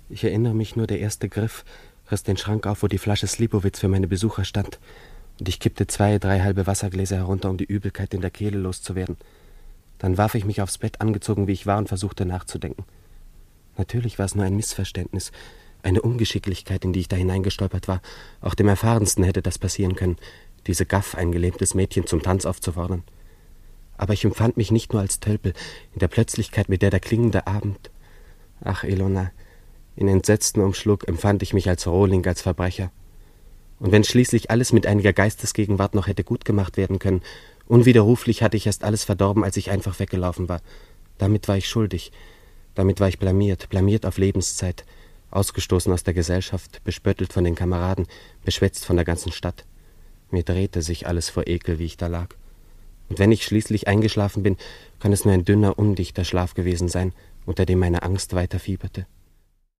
Ich erinnere mich nur, der erste Griff riss den Schrank auf, wo die Flasche Slipowitz für meine Besucher stand, und ich kippte 2, 3 halbe Wassergläser herunter, um die Übelkeit in der Kehle loszuwerden. Dann warf ich mich aufs Bett, angezogen wie ich war, und versuchte nachzudenken. Natürlich war es nur ein Missverständnis, eine Ungeschicklichkeit, in die ich da hineingestolpert war. Auch dem Erfahrensten hätte das passieren können, diese Gaff, ein gelähmtes Mädchen, zum Tanz aufzufordern. Aber ich empfand mich nicht nur als Tölpel, in der Plötzlichkeit, mit der klingende Abend... Ach, Ilona, in entsetztem Umschlug empfand ich mich als Rohling, als Verbrecher. Und wenn schließlich alles mit einiger Geistesgegenwart noch hätte gut gemacht werden können, unwiderruflich hatte ich erst alles verdorben, als ich einfach weggelaufen war. Damit war ich schuldig, damit war ich blamiert auf Lebenszeit, ausgestoßen aus der Gesellschaft, bespöttelt von den Kameraden, beschwätzt von der ganzen Stadt. Mir drehte sich alles vor Ekel, wie ich da lag. Und wenn ich schließlich eingeschlafen bin, kann es nur ein dünner, undichter Schlaf gewesen sein, unter dem meine Angst weiter fieberte.